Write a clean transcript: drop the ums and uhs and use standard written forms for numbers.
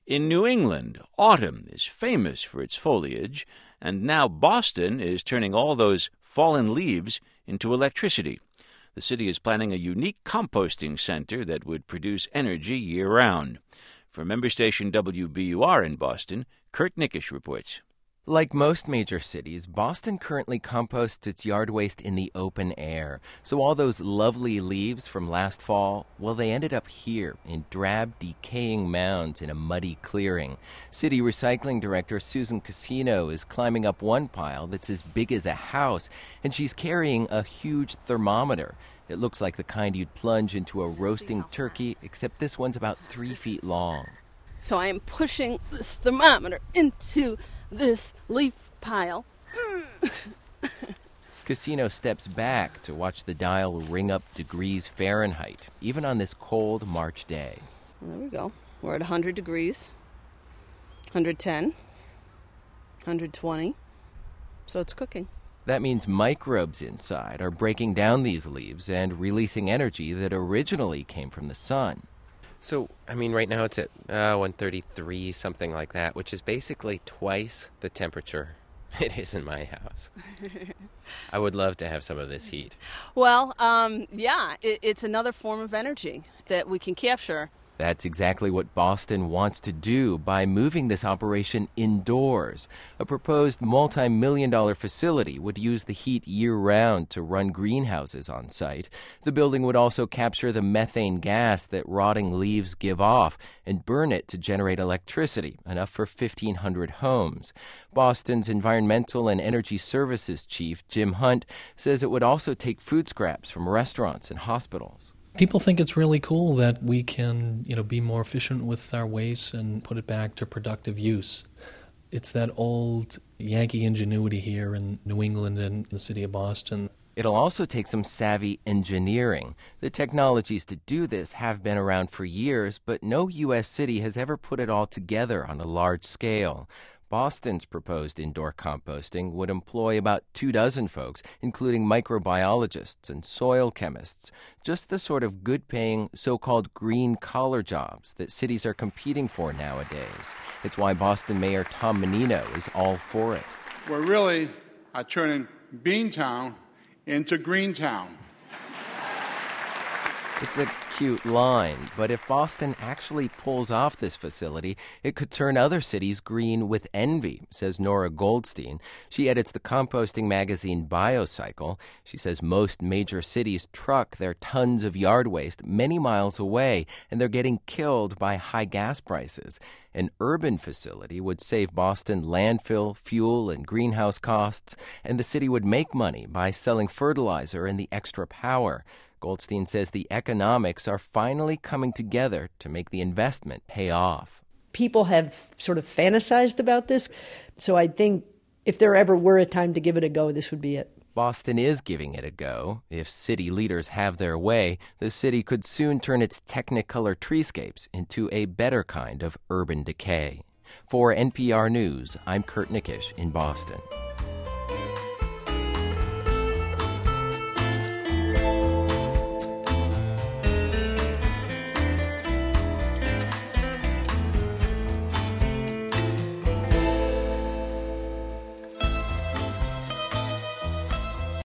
In New England, autumn is famous for its foliage, and now Boston is turning all those fallen leaves into electricity. The city is planning a unique composting center that would produce energy year-round. For member station WBUR in Boston, Kurt Nickish reports. Like most major cities, Boston currently composts its yard waste in the open air. So all those lovely leaves from last fall, well, they ended up here in drab, decaying mounds in a muddy clearing. City Recycling Director Susan Casino is climbing up one pile that's as big as a house, and she's carrying a huge thermometer. It looks like the kind you'd plunge into a roasting turkey, except this one's about 3 feet long. So I am pushing this thermometer into this leaf pile. Casino steps back to watch the dial ring up degrees Fahrenheit, even on this cold March day. There we go. We're at 100 degrees, 110, 120. So it's cooking. That means microbes inside are breaking down these leaves and releasing energy that originally came from the sun. So, right now it's at 133, something like that, which is basically twice the temperature it is in my house. I would love to have some of this heat. Well, it's another form of energy that we can capture. That's exactly what Boston wants to do by moving this operation indoors. A proposed multi-million-dollar facility would use the heat year-round to run greenhouses on site. The building would also capture the methane gas that rotting leaves give off and burn it to generate electricity, enough for 1,500 homes. Boston's Environmental and Energy Services Chief, Jim Hunt, says it would also take food scraps from restaurants and hospitals. People think it's really cool that we can, be more efficient with our waste and put it back to productive use. It's that old Yankee ingenuity here in New England and the city of Boston. It'll also take some savvy engineering. The technologies to do this have been around for years, but no U.S. city has ever put it all together on a large scale. Boston's proposed indoor composting would employ about 24 folks, including microbiologists and soil chemists, just the sort of good-paying, so-called green-collar jobs that cities are competing for nowadays. It's why Boston Mayor Tom Menino is all for it. We're really turning Beantown into Greentown. It's a cute line, but if Boston actually pulls off this facility, it could turn other cities green with envy, says Nora Goldstein. She edits the composting magazine Biocycle. She says most major cities truck their tons of yard waste many miles away, and they're getting killed by high gas prices. An urban facility would save Boston landfill, fuel, and greenhouse costs, and the city would make money by selling fertilizer and the extra power. Goldstein says the economics are finally coming together to make the investment pay off. People have sort of fantasized about this, so I think if there ever were a time to give it a go, this would be it. Boston is giving it a go. If city leaders have their way, the city could soon turn its Technicolor treescapes into a better kind of urban decay. For NPR News, I'm Kurt Nickish in Boston.